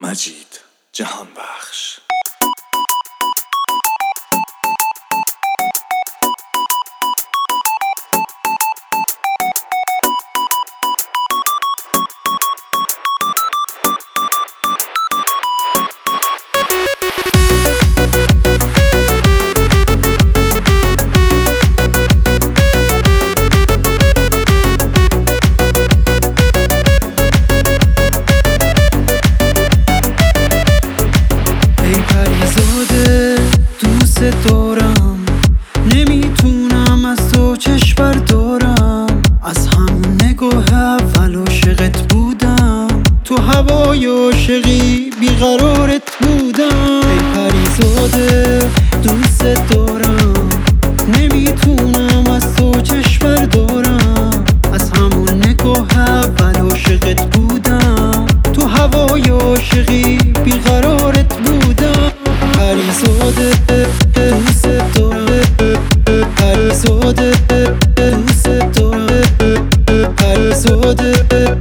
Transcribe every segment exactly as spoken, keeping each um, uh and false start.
مجید جهان بخش. دارم نمیتونم از تو چشم بردارم، از همون نگاه اول عاشقت بودم، تو هوای عاشقی بیقرارت بودم. ای پریزاده دوست دارم نمیتونم از تو چشم بردارم، از همون نگاه اول عاشقت بودم، تو هوای عاشقی بیقرارت بودم. پریزاده دوست دارم، پریزاده دوست دارم، پریزاده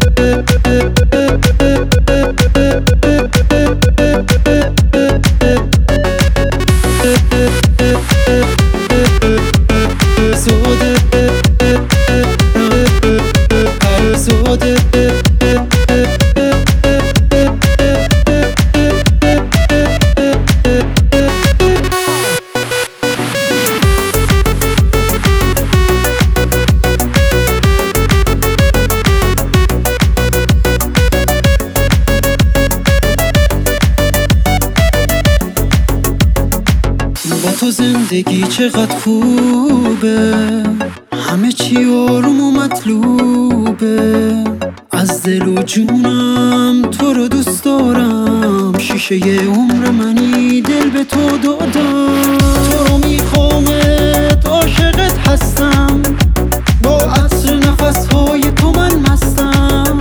با تو زندگی چقدر خوبه، همه چی آروم و مطلوبه، از دل و جونم تو رو دوست دارم، شیشه عمر منی دل به تو دادم، تو رو میخوامت عاشقت هستم، با عطر نفسهای تو من مستم.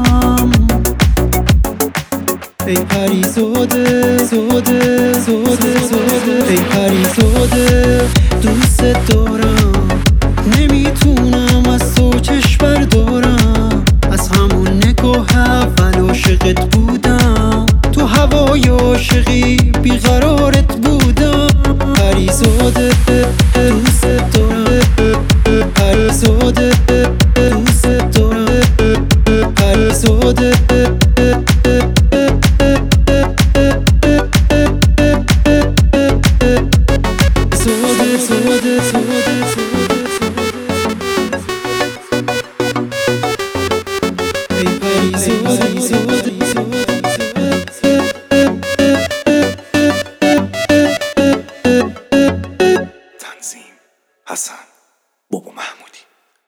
ای پریزاده زاده زاده زاده، ای پریزاده دوست دارم نمیتونم از تو چشم بردارم، از همون نگاه اول عاشقت بودم، تو هوای عاشقی بیقرارت بودم. پریزاده دوست دارم، پریزاده دوست دارم، پریزاده تنظیم حسن بابا محمودی.